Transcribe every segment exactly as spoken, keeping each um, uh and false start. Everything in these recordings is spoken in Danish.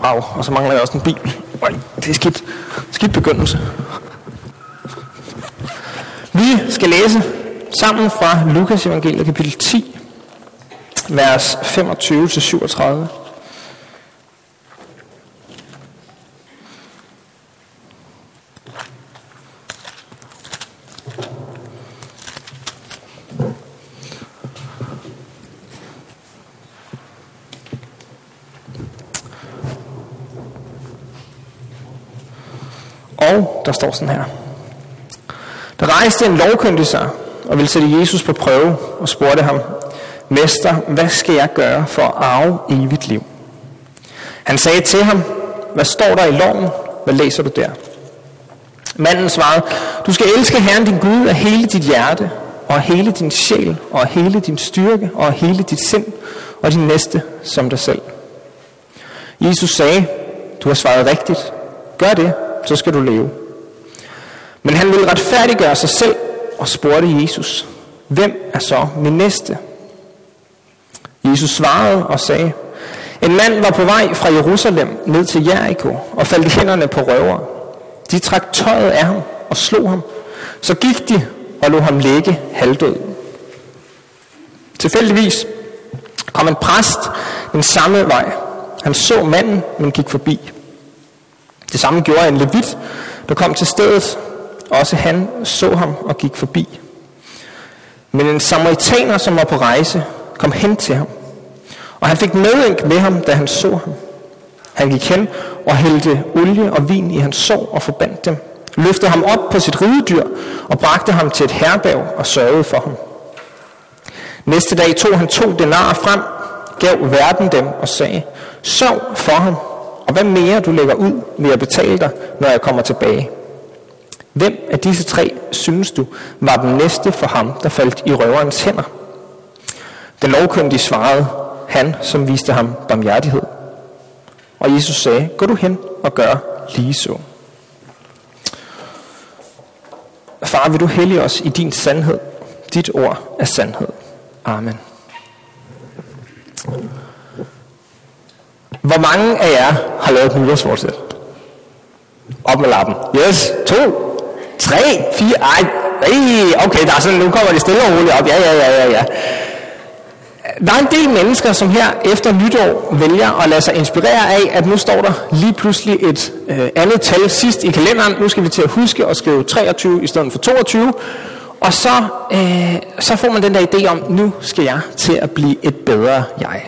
Wow, og så mangler jeg også en bibel. Øj, det er skidt. Skidt begyndelse. Vi skal læse sammen fra Lukas evangeliet kapitel ti, vers femogtyve til syvogtredive. Og der står sådan her. Der rejste en lovkyndig sig og ville sætte Jesus på prøve og spurgte ham, Mester, hvad skal jeg gøre for at arve evigt liv? Han sagde til ham, hvad står der i loven? Hvad læser du der? Manden svarede, du skal elske Herren din Gud af hele dit hjerte, og af hele din sjæl, og af hele din styrke, og af hele dit sind, og din næste som dig selv. Jesus sagde, du har svaret rigtigt. Gør det, så skal du leve. Men han ville retfærdiggøre sig selv og spurgte Jesus, hvem er så min næste? Jesus svarede og sagde, en mand var på vej fra Jerusalem ned til Jericho og faldt i hænderne på røvere. De trak tøjet af ham og slog ham. Så gik de og lod ham ligge halvdød. Tilfældigvis kom en præst den samme vej. Han så manden, men gik forbi. Det samme gjorde en levit, der kom til stedet. Også han så ham og gik forbi. Men en samaritaner, som var på rejse, kom hen til ham. Og han fik medynk med ham, da han så ham. Han gik hen og hældte olie og vin i hans sår og forbandt dem. Løftede ham op på sit ridedyr og bragte ham til et herberg og sørgede for ham. Næste dag tog han to denarer frem, gav verden dem og sagde, sørg for ham, og hvad mere du lægger ud, vil jeg betale dig, når jeg kommer tilbage. Hvem af disse tre, synes du, var den næste for ham, der faldt i røverens hænder? Den lovkyndige svarede, han, som viste ham barmhjertighed. Og Jesus sagde, gå du hen og gør lige så. Far, vil du hellige os i din sandhed? Dit ord er sandhed. Amen. Hvor mange af jer har lavet et nytårsforsæt? Op med lappen. Yes, to, tre, fire, ej, ej, okay, der er sådan, nu kommer det stille og roligt op. Ja, ja, ja, ja, ja. Der er en del mennesker, som her efter nytår vælger at lade sig inspirere af, at nu står der lige pludselig et øh, andet tal sidst i kalenderen. Nu skal vi til at huske at skrive treogtyve i stedet for toogtyve. Og så, øh, så får man den der idé om, nu skal jeg til at blive et bedre jeg.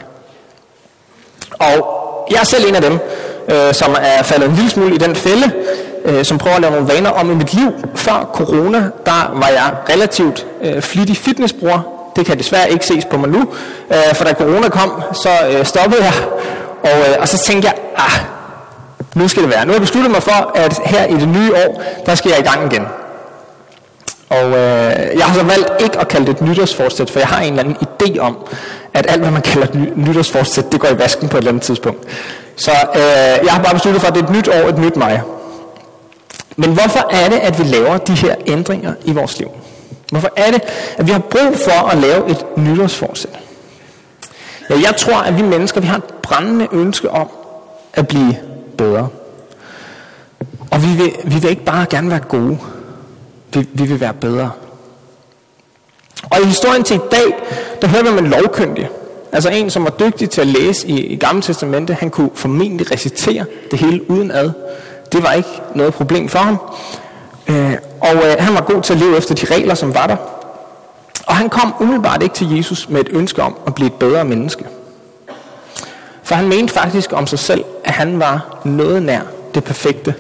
Og jeg er selv en af dem, øh, som er faldet en lille smule i den fælde, øh, som prøver at lave nogle vaner om i mit liv. Før corona, der var jeg relativt øh, flittig fitnessbruger. Det kan desværre ikke ses på mig nu, øh, for da corona kom, så øh, stoppede jeg. Og, øh, og så tænkte jeg, ah, nu skal det være. Nu har jeg besluttet mig for, at her i det nye år, der skal jeg i gang igen. Og øh, jeg har så valgt ikke at kalde det et nytårsforsæt, for jeg har en eller anden idé om, at alt hvad man kalder et ny- nytårsforsæt, det går i vasken på et eller andet tidspunkt. Så øh, jeg har bare besluttet for, at det er et nyt år, et nyt mig. Men hvorfor er det, at vi laver de her ændringer i vores liv? Hvorfor er det, at vi har brug for at lave et nytårsforsæt? Ja, jeg tror, at vi mennesker, vi har et brændende ønske om at blive bedre. Og vi vil, vi vil ikke bare gerne være gode. Vi, vi vil være bedre. Og i historien til i dag, der hører vi om en lovkyndig. Altså en, som var dygtig til at læse i, i Gamle Testamente. Han kunne formentlig recitere det hele udenad. Det var ikke noget problem for ham. Øh, og øh, han var god til at leve efter de regler, som var der. Og han kom umiddelbart ikke til Jesus med et ønske om at blive et bedre menneske. For han mente faktisk om sig selv, at han var noget nær det perfekte.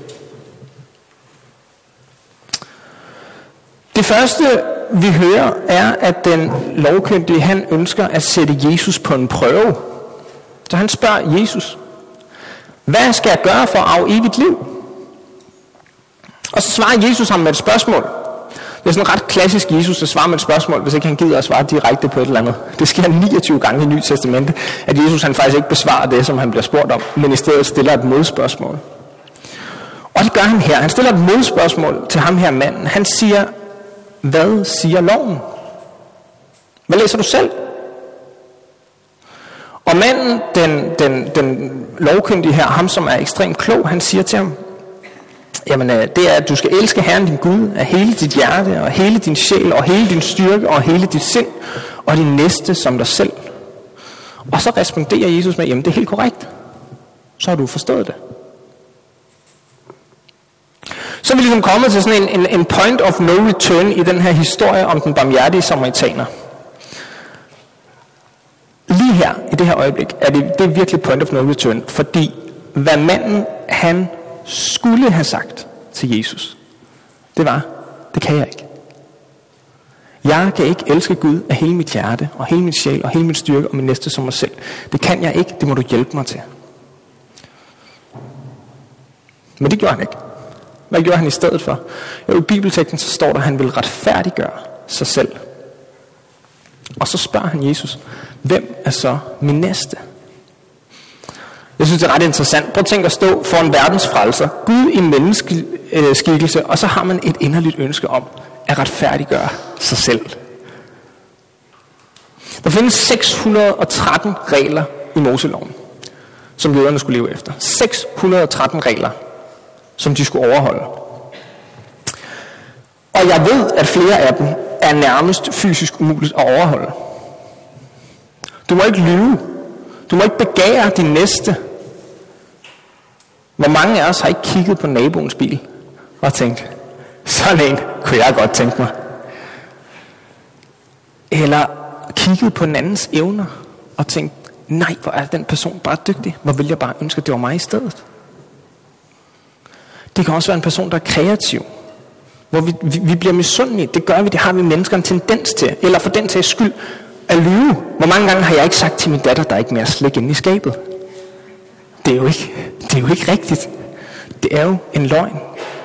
Det første, vi hører, er, at den lovkyndige, han ønsker at sætte Jesus på en prøve. Så han spørger Jesus, hvad skal jeg gøre for at arve evigt liv? Og så svarer Jesus ham med et spørgsmål. Det er sådan ret klassisk Jesus at svare med et spørgsmål, hvis ikke han gider at svare direkte på et eller andet. Det sker niogtyve gange i Nye Testamente, at Jesus han faktisk ikke besvarer det, som han bliver spurgt om, men i stedet stiller et modspørgsmål. Og det gør han her. Han stiller et modspørgsmål til ham her manden. Han siger, hvad siger loven? Hvad læser du selv? Og manden, den, den, den lovkyndige her, ham som er ekstremt klog, han siger til ham, jamen det er, at du skal elske Herren din Gud af hele dit hjerte, og hele din sjæl, og hele din styrke, og hele dit sind, og din næste som dig selv. Og så responderer Jesus med, jamen det er helt korrekt. Så har du forstået det. Så er vi ligesom kommet til sådan en, en, en point of no return i den her historie om den barmhjertige samaritaner. Lige her, i det her øjeblik, er det, det er virkelig point of no return, fordi hvad manden, han skulle have sagt til Jesus, det var, det kan jeg ikke. Jeg kan ikke elske Gud af hele mit hjerte, og hele mit sjæl, og hele min styrke, og min næste som mig selv. Det kan jeg ikke, det må du hjælpe mig til. Men det gjorde han ikke. Hvad gjorde han i stedet for? Jo, i bibelteksten så står der, at han vil retfærdiggøre sig selv. Og så spørger han Jesus, hvem er så min næste? Jeg synes, det er ret interessant. Prøv at tænke at stå for en verdens frelser. Gud i menneskeskikkelse, og så har man et inderligt ønske om at retfærdiggøre sig selv. Der findes seks hundrede og tretten regler i Moseloven, som jøderne skulle leve efter. seks hundrede og tretten regler, som de skulle overholde. Og jeg ved, at flere af dem er nærmest fysisk umuligt at overholde. Du må ikke lyve. Du må ikke begære din næste. Hvor mange af os har ikke kigget på naboens bil og tænkt, sådan en kunne jeg godt tænke mig. Eller kigget på en andens evner og tænkt, nej, hvor er den person bare dygtig. Hvor vil jeg bare ønske, at det var mig i stedet. Det kan også være en person, der er kreativ. Hvor vi, vi, vi bliver misundelige. Det gør vi, det har vi mennesker en tendens til. Eller for den sags skyld at lyve. Hvor mange gange har jeg ikke sagt til min datter, der er ikke mere slik inde i skabet. Det er jo ikke, det er jo ikke rigtigt. Det er jo en løgn.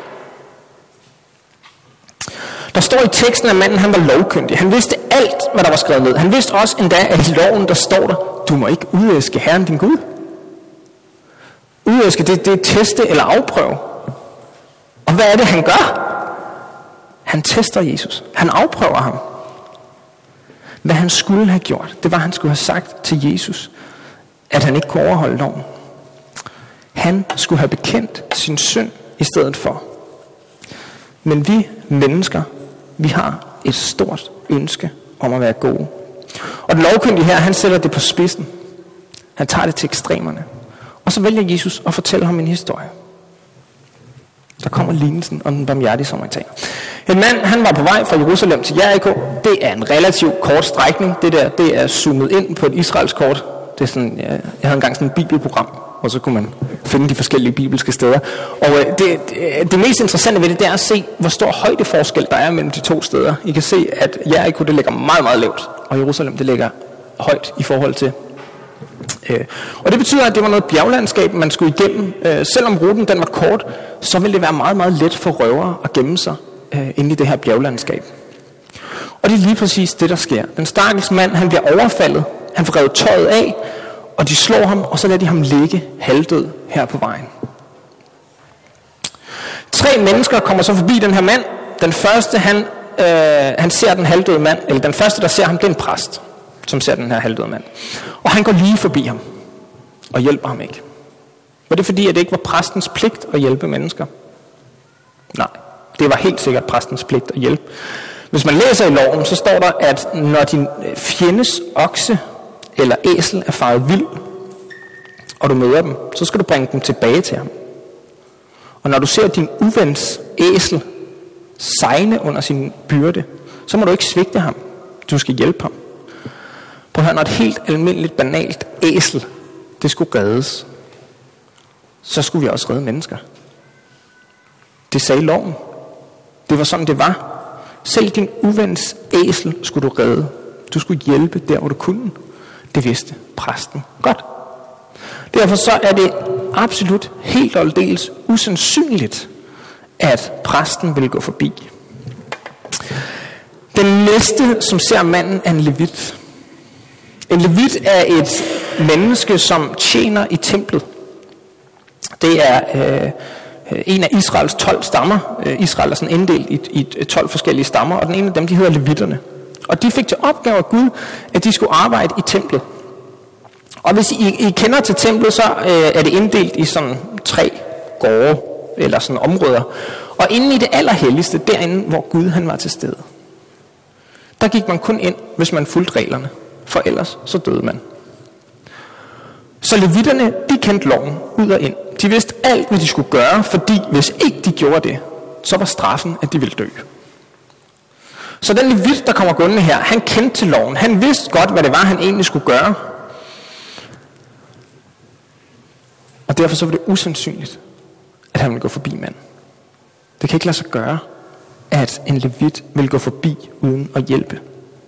Der står i teksten, at manden han var lovkyndig. Han vidste alt, hvad der var skrevet ned. Han vidste også endda, at i loven der står der, du må ikke udæske Herren din Gud. Udæske, det, det er teste eller afprøve. Og hvad er det, han gør? Han tester Jesus. Han afprøver ham. Hvad han skulle have gjort, det var, at han skulle have sagt til Jesus, at han ikke kunne overholde loven. Han skulle have bekendt sin synd i stedet for. Men vi mennesker, vi har et stort ønske om at være gode. Og den lovkyndige her, han sætter det på spidsen. Han tager det til ekstremerne. Og så vælger Jesus at fortælle ham en historie. Der kommer lignelsen om den barmhjertige samaritaner. En mand, han var på vej fra Jerusalem til Jericho. Det er en relativt kort strækning. Det der, det er zoomet ind på et Israels kort. Det er sådan, jeg, jeg havde engang sådan et bibelprogram, og så kunne man finde de forskellige bibelske steder. Og øh, det, det, det mest interessante ved det, det er at se, hvor stor højdeforskel der er mellem de to steder. I kan se, at Jericho, det ligger meget, meget lavt, og Jerusalem, det ligger højt i forhold til. Øh, og det betyder, at det var noget bjerglandskab, man skulle igennem. Øh, selvom ruten den var kort, så ville det være meget, meget let for røvere at gemme sig øh, inde i det her bjerglandskab. Og det er lige præcis det, der sker. Den stakkels mand, han bliver overfaldet. Han får revet tøjet af, og de slår ham, og så lader de ham ligge halvdød her på vejen. Tre mennesker kommer så forbi den her mand. Den første, han, øh, han ser den halvdøde mand, eller den første, der ser ham, det er en præst, som ser den her halvdøde mand. Og han går lige forbi ham, og hjælper ham ikke. Var det fordi, at det ikke var præstens pligt at hjælpe mennesker? Nej, det var helt sikkert præstens pligt at hjælpe. Hvis man læser i loven, så står der, at når din fjendes okse eller æsel er faret vild, og du møder dem, så skal du bringe dem tilbage til ham. Og når du ser din uvens æsel sejne under sin byrde, så må du ikke svigte ham. Du skal hjælpe ham. Prøv at høre, når et helt almindeligt, banalt æsel, det skulle reddes, så skulle vi også redde mennesker. Det sagde loven. Det var sådan, det var. Selv din uvens æsel skulle du redde. Du skulle hjælpe der, hvor du kunne. Det vidste præsten godt. Derfor så er det absolut helt og aldeles usandsynligt, at præsten vil gå forbi. Den næste, som ser manden, er en levit. En levit er et menneske, som tjener i templet. Det er øh, en af Israels tolv stammer. Israel er sådan inddelt i, i tolv forskellige stammer, og den ene af dem, de hedder levitterne. Og de fik til opgave af Gud, at de skulle arbejde i templet. Og hvis I, I kender til templet, så øh, er det inddelt i sådan tre gårde, eller sådan områder. Og inde i det allerhelligste, derinde hvor Gud han var til stede, der gik man kun ind, hvis man fulgte reglerne. For ellers så døde man. Så levitterne, de kendte loven ud og ind. De vidste alt, hvad de skulle gøre, fordi hvis ikke de gjorde det, så var straffen, at de ville dø. Så den levit, der kommer gående her, han kendte til loven. Han vidste godt, hvad det var, han egentlig skulle gøre. Og derfor så var det usandsynligt, at han ville gå forbi manden. Det kan ikke lade sig gøre, at en levit vil gå forbi uden at hjælpe.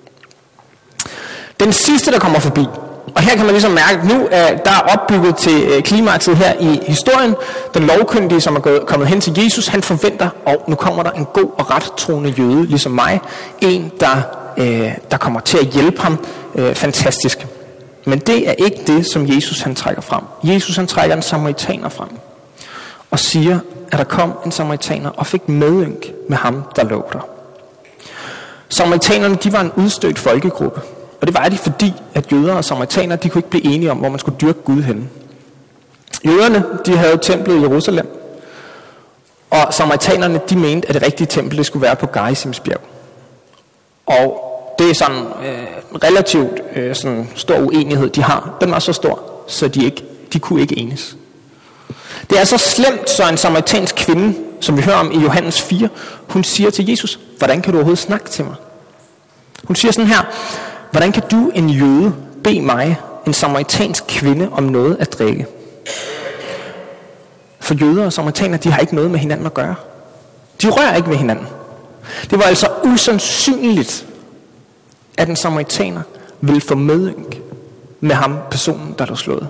Den sidste, der kommer forbi, og her kan man ligesom mærke, at nu er der er opbygget til klimakset her i historien. Den lovkyndige, som er gået, kommet hen til Jesus, han forventer, og nu kommer der en god og rettroende jøde, ligesom mig. En, der, øh, der kommer til at hjælpe ham. Øh, fantastisk. Men det er ikke det, som Jesus han trækker frem. Jesus han trækker en samaritaner frem. Og siger, at der kom en samaritaner og fik medynk med ham, der lå der. Samaritanerne, de var en udstødt folkegruppe. Og det var de, fordi at jøder og samaritaner, de kunne ikke blive enige om, hvor man skulle dyrke Gud henne. Jøderne, de havde templet i Jerusalem. Og samaritanerne, de mente, at det rigtige tempel, det skulle være på Gerizims bjerg. Og det er sådan øh, relativt øh, sådan stor uenighed, de har. Den var så stor, så de, ikke, de kunne ikke enes. Det er så slemt, så en samaritansk kvinde, som vi hører om i Johannes fire, hun siger til Jesus, hvordan kan du overhovedet snakke til mig? Hun siger sådan her, hvordan kan du, en jøde, bede mig, en samaritansk kvinde, om noget at drikke? For jøder og samaritaner, de har ikke noget med hinanden at gøre. De rører ikke ved hinanden. Det var altså usandsynligt, at en samaritaner ville få medynk med ham, personen, der blev slået.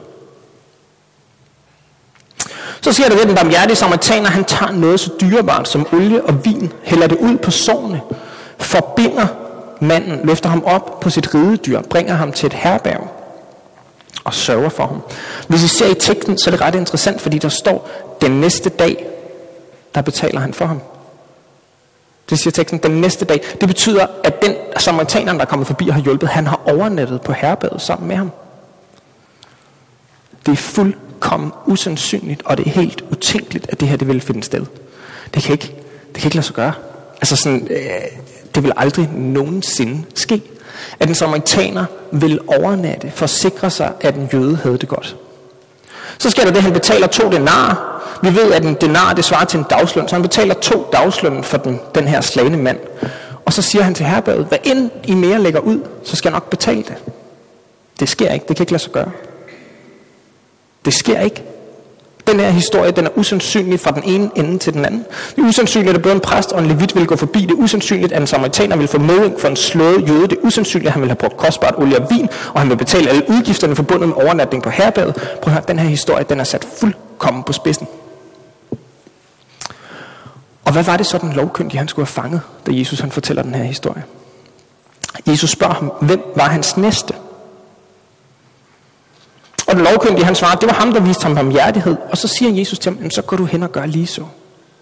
Så sker der det, den barmhjertige samaritaner, han tager noget så dyrebart som olie og vin, hælder det ud på sårene, forbinder manden, løfter ham op på sit ridedyr, bringer ham til et herberg og sørger for ham. Hvis I ser i teksten, så er det ret interessant, fordi der står, den næste dag, der betaler han for ham. Det siger teksten, den næste dag. Det betyder, at den samaritaner, der er kommet forbi og har hjulpet, han har overnattet på herberget sammen med ham. Det er fuldkommen usandsynligt, og det er helt utænkeligt, at det her det vil finde sted. Det kan ikke, det kan ikke lade sig gøre. Altså sådan, øh, det vil aldrig nogensinde ske, at en samaritaner vil overnatte for at sikre sig, at en jøde havde det godt. Så sker der det, at han betaler to denarer. Vi ved, at en denar, det svarer til en dagsløn, så han betaler to dagsløn for den, den her slagne mand. Og så siger han til herberget, hvad end I mere lægger ud, så skal jeg nok betale det. Det sker ikke, det kan ikke lade sig gøre. Det sker ikke. Den her historie, den er usandsynlig fra den ene ende til den anden. Det er usandsynligt, at både en præst og en levit vil gå forbi. Det er usandsynligt, at en samaritaner vil få medynk for en slået jøde. Det er usandsynligt, at han vil have brugt kostbart olie og vin, og han vil betale alle udgifterne forbundet med overnatning på herberget. Prøv at høre, den her historie, den er sat fuldkommen på spidsen. Og hvad var det så, den lovkyndige, han skulle have fanget, da Jesus han fortæller den her historie? Jesus spørger ham, hvem var hans næste? Og den lovkyndige, han svarer, det var ham, der viste ham barmhjertighed. Og så siger Jesus til ham, så går du hen og gør lige så.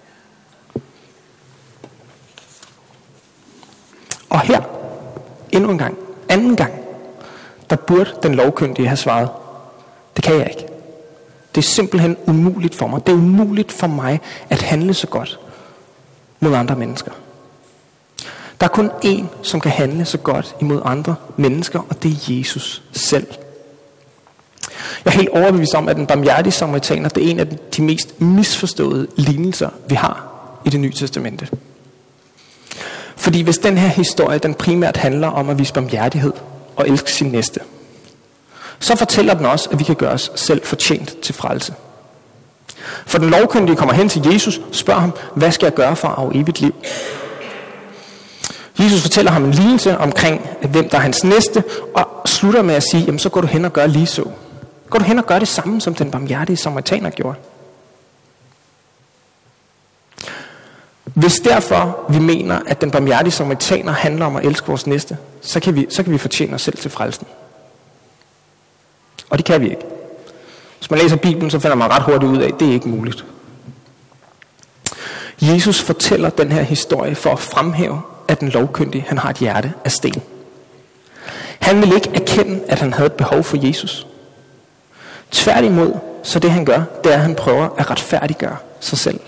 Og her, endnu en gang, anden gang, der burde den lovkyndige have svaret, det kan jeg ikke. Det er simpelthen umuligt for mig. Det er umuligt for mig at handle så godt mod andre mennesker. Der er kun én, som kan handle så godt imod andre mennesker, og det er Jesus selv. Jeg er helt overbevist om, at den barmhjertige samaritaner, det er en af de mest misforståede lignelser, vi har i Det Nye Testamente. Fordi hvis den her historie, den primært handler om at vise barmhjertighed og elske sin næste, så fortæller den også, at vi kan gøre os selv fortjent til frelse. For den lovkyndige kommer hen til Jesus, spørger ham, hvad skal jeg gøre for at arve evigt liv? Jesus fortæller ham en lignelse omkring, hvem der er hans næste, og slutter med at sige, jamen så går du hen og gør lige så. Går du hen og gør det samme, som den barmhjertige samaritaner gjorde? Hvis derfor vi mener, at den barmhjertige samaritaner handler om at elske vores næste, så kan vi, så kan vi fortjene os selv til frelsen. Og det kan vi ikke. Hvis man læser Bibelen, så finder man ret hurtigt ud af, at det er ikke muligt. Jesus fortæller den her historie for at fremhæve, at den lovkyndige, han har et hjerte af sten. Han vil ikke erkende, at han havde et behov for Jesus. Tværtimod, så det han gør, det er, at han prøver at retfærdiggøre sig selv.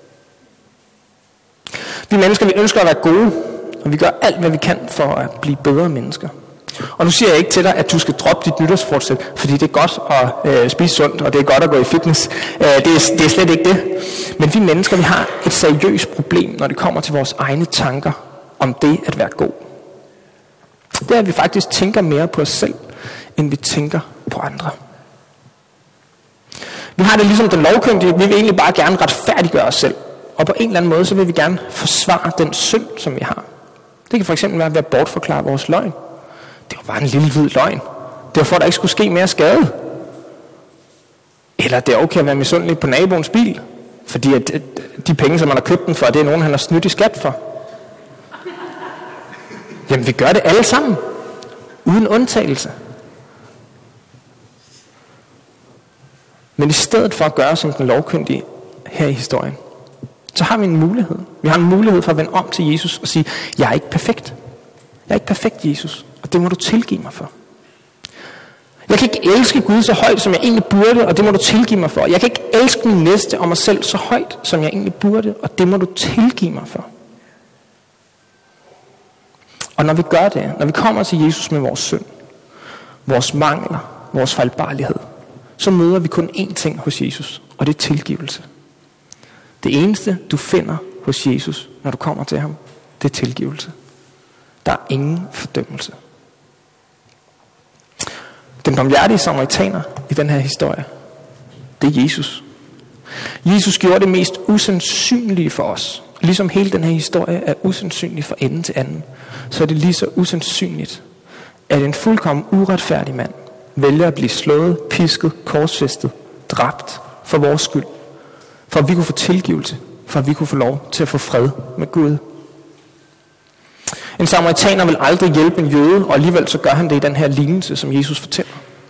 Vi mennesker, vi ønsker at være gode, og vi gør alt, hvad vi kan for at blive bedre mennesker. Og nu siger jeg ikke til dig, at du skal droppe dit nytårsfortsæt, fordi det er godt at øh, spise sundt, og det er godt at gå i fitness. Øh, det, er, det er slet ikke det. Men vi mennesker, vi har et seriøst problem, når det kommer til vores egne tanker om det at være god. Det er, at vi faktisk tænker mere på os selv, end vi tænker på andre. Vi har det ligesom den lovkyndige, vi vil egentlig bare gerne retfærdiggøre os selv. Og på en eller anden måde, så vil vi gerne forsvare den synd, som vi har. Det kan for eksempel være ved at bortforklare vores løgn. Det var bare en lille hvid løgn. Det var for, at der ikke skulle ske mere skade. Eller det er okay at være misundelig på naboens bil, fordi at de penge, som man har købt den for, det er nogen, han har snydt i skat for. Jamen, vi gør det alle sammen. Uden undtagelse. Men i stedet for at gøre som den lovkyndige her i historien, så har vi en mulighed. Vi har en mulighed for at vende om til Jesus og sige, jeg er ikke perfekt. Jeg er ikke perfekt, Jesus, og det må du tilgive mig for. Jeg kan ikke elske Gud så højt, som jeg egentlig burde, og det må du tilgive mig for. Jeg kan ikke elske min næste og mig selv så højt, som jeg egentlig burde, og det må du tilgive mig for. Og når vi gør det, når vi kommer til Jesus med vores synd, vores mangler, vores fejlbarlighed, så møder vi kun én ting hos Jesus, og det er tilgivelse. Det eneste, du finder hos Jesus, når du kommer til ham, det er tilgivelse. Der er ingen fordømmelse. Den barmhjertige samaritaner i den her historie, det er Jesus. Jesus gjorde det mest usandsynlige for os. Ligesom hele den her historie er usandsynlig fra ende til anden, så er det lige så usandsynligt, at en fuldkommen uretfærdig mand vælger at blive slået, pisket, korsfæstet, dræbt for vores skyld. For at vi kunne få tilgivelse, for at vi kunne få lov til at få fred med Gud. En samaritaner vil aldrig hjælpe en jøde, og alligevel så gør han det i den her lignelse, som Jesus fortæller.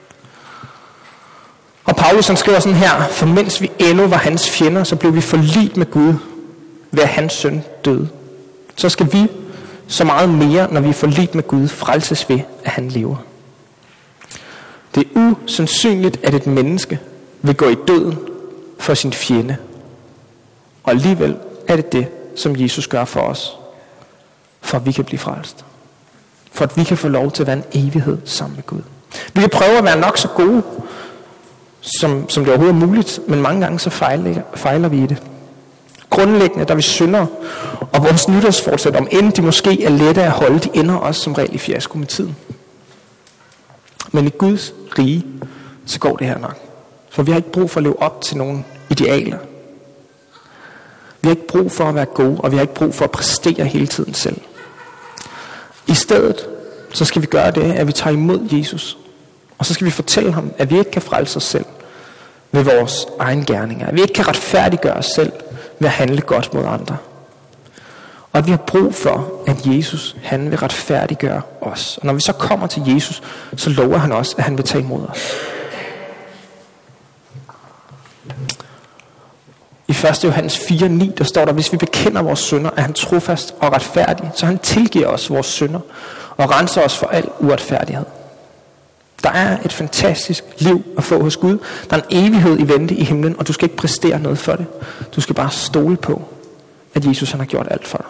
Og Paulus han skriver sådan her, for mens vi endnu var hans fjender, så blev vi forligt med Gud, ved at hans søn døde. Så skal vi så meget mere, når vi er forligt med Gud, frelses ved, at han lever. Det er usandsynligt, at et menneske vil gå i døden for sin fjende. Og alligevel er det det, som Jesus gør for os. For at vi kan blive frelst. For at vi kan få lov til at være en evighed sammen med Gud. Vi kan prøve at være nok så gode, som, som det overhovedet er muligt, men mange gange så fejler, fejler vi i det. Grundlæggende, der vi synder, og vores nytårsfortsæt, om end de måske er lette at holde, de ender også som regel i fiasko med tiden. Men i Guds rige, så går det her nok. For vi har ikke brug for at leve op til nogle idealer. Vi har ikke brug for at være gode, og vi har ikke brug for at præstere hele tiden selv. I stedet, så skal vi gøre det, at vi tager imod Jesus. Og så skal vi fortælle ham, at vi ikke kan frelse os selv ved vores egen gerninger. At vi ikke kan retfærdiggøre os selv ved at handle godt mod andre. Og at vi har brug for, at Jesus, han vil retfærdiggøre os. Og når vi så kommer til Jesus, så lover han også, at han vil tage imod os. I første Johannes fire ni, der står der, hvis vi bekender vores synder, er han trofast og retfærdig, så han tilgiver os vores synder og renser os for al uretfærdighed. Der er et fantastisk liv at få hos Gud. Der er en evighed i vente i himlen, og du skal ikke præstere noget for det. Du skal bare stole på, at Jesus han har gjort alt for dig.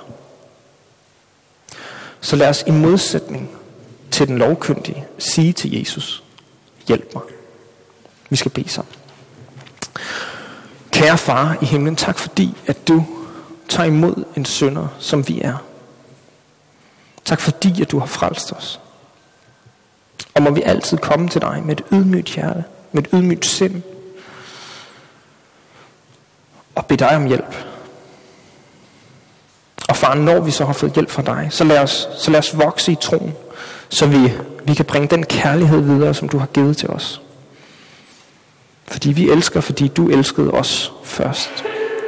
Så lad os i modsætning til den lovkyndige sige til Jesus, hjælp mig. Vi skal bede sammen. Kære far i himlen, tak fordi, at du tager imod en synder, som vi er. Tak fordi, at du har frelst os. Og må vi altid komme til dig med et ydmygt hjerte, med et ydmygt sind, og bede dig om hjælp. Og far, når vi så har fået hjælp fra dig, så lad os, så lad os vokse i troen, så vi, vi kan bringe den kærlighed videre, som du har givet til os. Fordi vi elsker, fordi du elskede os først.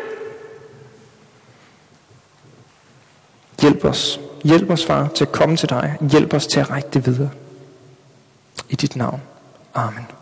Hjælp os. Hjælp os, far, til at komme til dig. Hjælp os til at række det videre. I dit navn. Amen.